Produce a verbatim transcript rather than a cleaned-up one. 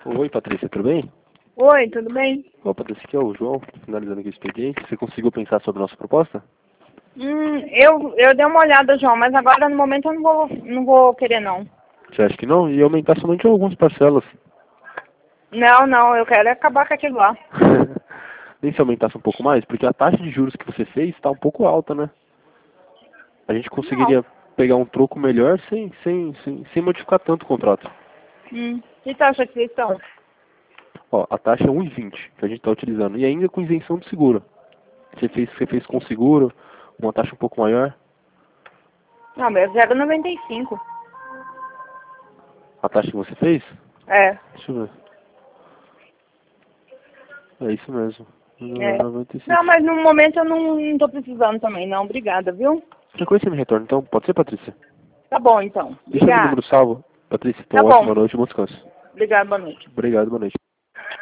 Oi, Patrícia, tudo bem? Oi, tudo bem? Ô, Patrícia, aqui é o João, finalizando aqui o expediente. Você conseguiu pensar sobre a nossa proposta? Hum, eu, eu dei uma olhada, João, mas agora no momento eu não vou, não vou querer, não. Você acha que não? E aumentar somente algumas parcelas. Não, não, eu quero acabar com aquilo lá. Nem se aumentasse um pouco mais, porque a taxa de juros que você fez está um pouco alta, né? A gente Não. conseguiria pegar um troco melhor sem, sem, sem, sem modificar tanto o contrato. Hum, que taxa que vocês estão? Ó, a taxa é um vírgula vinte que a gente está utilizando, e ainda com isenção do seguro. Você fez, você fez com seguro, uma taxa um pouco maior. Não, meu, zero vírgula noventa e cinco. A taxa que você fez? É, Deixa eu ver. É isso mesmo. é. noventa e cinco. Não, mas no momento eu não, não tô precisando também, não. Obrigada, viu? Qualquer coisa você me retorna, então? Pode ser, Patrícia? Tá bom, então. Deixa meu Obrigada. número salvo. Patrícia, Tá então, bom. ótima noite e bom descanso. Obrigada, boa noite. Obrigado, boa noite.